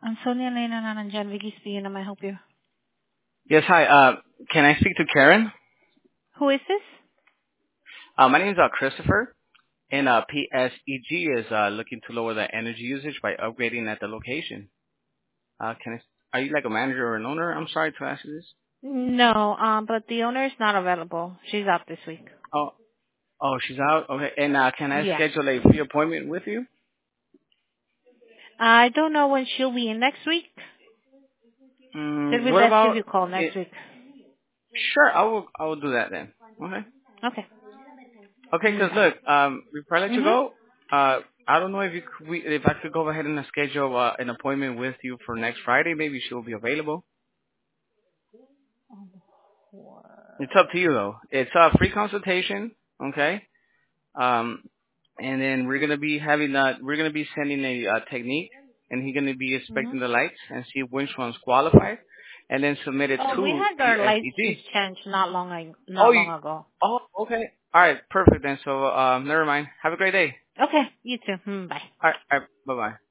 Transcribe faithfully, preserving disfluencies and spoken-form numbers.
I'm Sonia Elena Naranjan, Vicky speaking. Am I help you? Yes, hi. Uh, can I speak to Karen? Who is this? Uh, my name is uh, Christopher, and uh, P S E G is uh, looking to lower the energy usage by upgrading at the location. Uh, can I, are you like a manager or an owner? I'm sorry to ask you this. No, um, but the owner is not available. She's out this week. Oh, oh, she's out. Okay, and uh, can I Yeah. schedule a free appointment with you? I don't know when she'll be in next week. It'll Mm, be what best if about? you call It, next week. sure, I will. I will do that then. Okay. Okay. Okay, Mm, 'cause bye. look, um, before I let you Mhm. go, uh, I don't know if you could, we, if I could go ahead and schedule uh, an appointment with you for next Friday. Maybe she'll be available. It's up to you though. It's a free consultation, okay? Um, and then we're gonna be having uh we're gonna be sending a uh, technique, and he's gonna be Mhm. inspecting the lights and see which one's qualified, and then submit it Oh, we to had our lights P S E G. changed not long ag- Oh, not you, long ago. oh, okay. All right, perfect then. So, um, never mind. Have a great day. Okay. You too. Mm, bye. All right, all right bye bye.